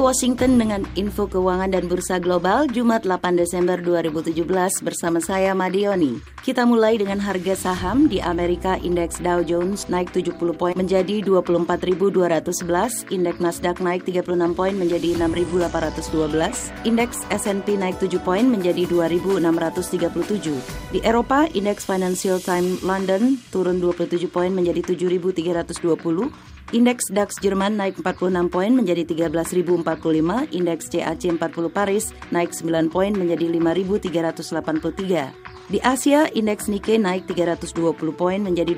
Washington dengan info keuangan dan bursa global Jumat 8 Desember 2017 bersama saya Madioni. Kita mulai dengan harga saham di Amerika. Indeks Dow Jones naik 70 poin menjadi 24.211, indeks Nasdaq naik 36 poin menjadi 6.812, indeks S&P naik 7 poin menjadi 2.637. Di Eropa, indeks Financial Times London turun 27 poin menjadi 7.320. Indeks DAX Jerman naik 46 poin menjadi 13.045, indeks CAC 40 Paris naik 9 poin menjadi 5.383. Di Asia, indeks Nikkei naik 320 poin menjadi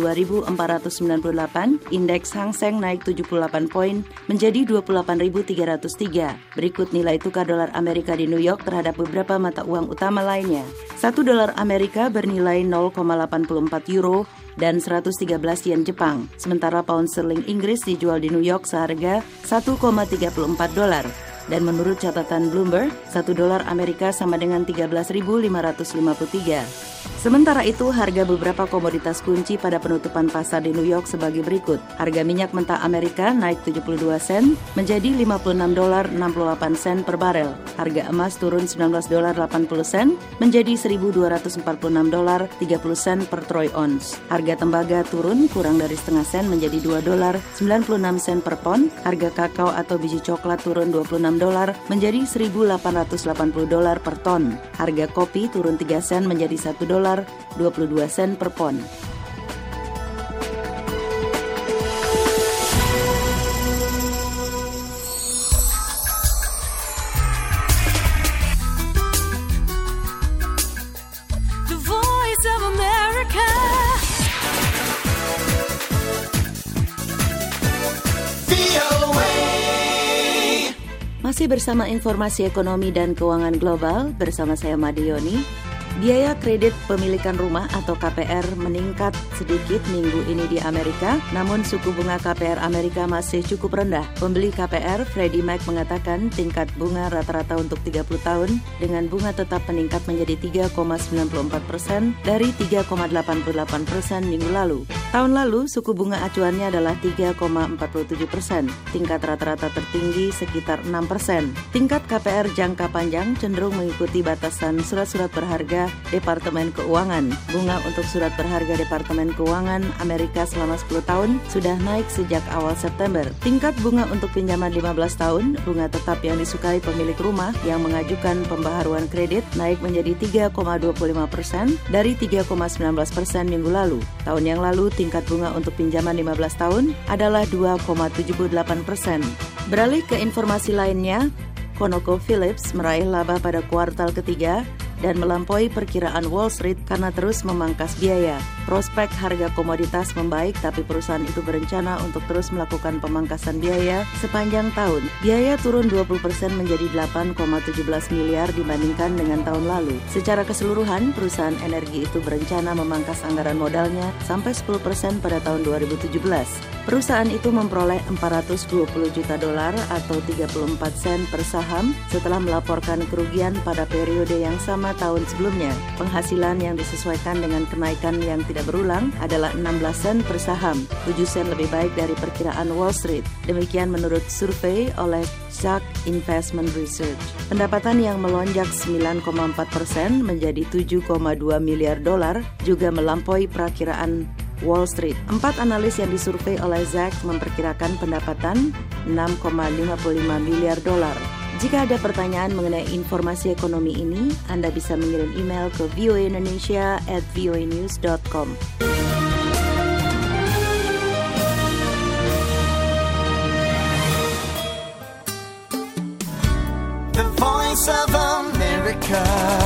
22.498, indeks Hang Seng naik 78 poin menjadi 28.303. Berikut nilai tukar dolar Amerika di New York terhadap beberapa mata uang utama lainnya. 1 dolar Amerika bernilai 0,84 euro dan 113 yen Jepang. Sementara pound sterling Inggris dijual di New York seharga 1,34 dolar. Dan menurut catatan Bloomberg, 1 dolar Amerika sama dengan 13.553. Sementara itu, harga beberapa komoditas kunci pada penutupan pasar di New York sebagai berikut. Harga minyak mentah Amerika naik 72 sen menjadi 56.68 sen per barel. Harga emas turun 19.80 sen menjadi 1.246.30 sen per troy ounce. Harga tembaga turun kurang dari setengah sen menjadi $2.96 sen per pon. Harga kakao atau biji coklat turun $26 menjadi $1.880 per ton. Harga kopi turun 3 sen menjadi $1.22 sen per pon. The Voice of America. Masih bersama informasi ekonomi dan keuangan global bersama saya Madioni. Biaya kredit pemilikan rumah atau KPR meningkat sedikit minggu ini di Amerika, namun suku bunga KPR Amerika masih cukup rendah. Pembeli KPR Freddie Mac mengatakan tingkat bunga rata-rata untuk 30 tahun dengan bunga tetap meningkat menjadi 3,94% dari 3,88% minggu lalu. Tahun lalu suku bunga acuannya adalah 3,47%, tingkat rata-rata tertinggi sekitar 6%. Tingkat KPR jangka panjang cenderung mengikuti batasan surat-surat berharga Departemen Keuangan. Bunga untuk surat berharga Departemen Keuangan Amerika selama 10 tahun sudah naik sejak awal September. Tingkat bunga untuk pinjaman 15 tahun, bunga tetap yang disukai pemilik rumah yang mengajukan pembaharuan kredit naik menjadi 3,25% dari 3,19% minggu lalu. Tahun yang lalu tingkat bunga untuk pinjaman 15 tahun adalah 2,78%. Beralih ke informasi lainnya, ConocoPhillips meraih laba pada kuartal ketiga dan melampaui perkiraan Wall Street karena terus memangkas biaya. Prospek harga komoditas membaik, tapi perusahaan itu berencana untuk terus melakukan pemangkasan biaya sepanjang tahun. Biaya turun 20% menjadi 8,17 miliar dibandingkan dengan tahun lalu. Secara keseluruhan, perusahaan energi itu berencana memangkas anggaran modalnya sampai 10% pada tahun 2017. Perusahaan itu memperoleh $420 juta atau 34 sen per saham setelah melaporkan kerugian pada periode yang sama tahun sebelumnya. Penghasilan yang disesuaikan dengan kenaikan yang tidak berulang adalah 16 sen per saham, 7 sen lebih baik dari perkiraan Wall Street. Demikian menurut survei oleh Zacks Investment Research. Pendapatan yang melonjak 9,4% menjadi $7,2 miliar juga melampaui perakiraan Wall Street. 4 analis yang disurvei oleh Zacks memperkirakan pendapatan $6,55 miliar. Jika ada pertanyaan mengenai informasi ekonomi ini, Anda bisa mengirim email ke voaindonesia@voanews.com. The Voice of America.